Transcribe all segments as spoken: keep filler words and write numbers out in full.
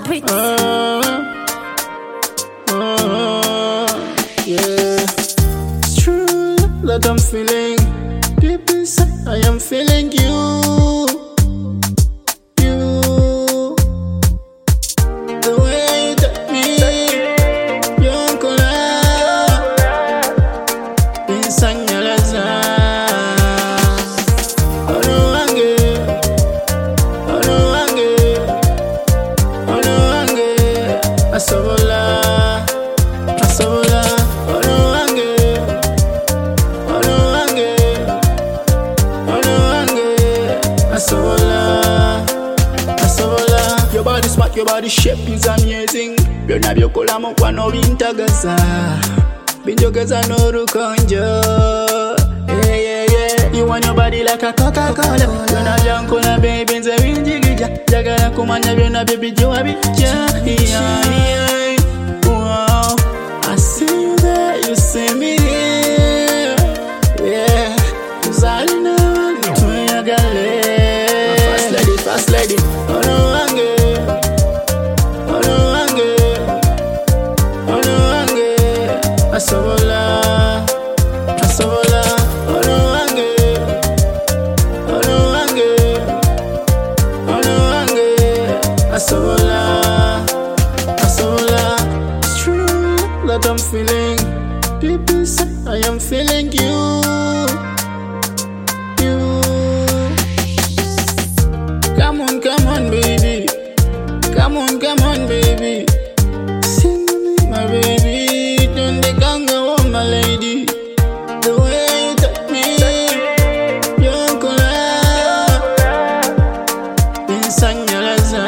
Bricks. Uh, uh, yeah. It's true that I'm feeling deep inside. I am feeling you. You. The way you touch me. Your color. Insanyalaza. Ono wange. Ono wange. Ono wange. Asobola. Asobola. Ono wange. Ono wange. Ono wange. Asobola. Asobola. Your body smart, your body shape is amazing. Byonna byokola mukwano bintagaza. Binjogeza n'orukonjo. Yeah, yeah, yeah. You want your body like a Coca-Cola. Byonna byankola baby nze binjigija. Njagala kumanya byonna bye bijja bijja. Yeah, yeah. Wow. I see you there, you see me here. Yeah. Zalina tuyagale. Fast lady, fast lady. Ono wange. Ono wange. Ono wange. Asobola. Asobola. Ono wange. Ono wange. Ono wange. Asobola. Asobola. It's true that I'm feeling deep inside. I am feeling you. You. Come on, come on, baby. Come on, come on, baby. Sing to me, my baby. Don't they ganga, oh, my lady. The way you touch me, your color. Insanyalaza.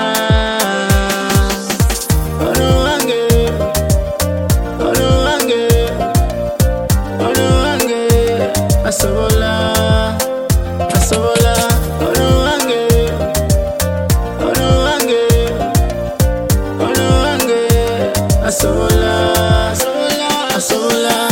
Ono wange. Ono wange. Ono wange. Asobola. Asobola. Ono wange. Ono wange. Ono wange. Asobola. Asobola. Asobola.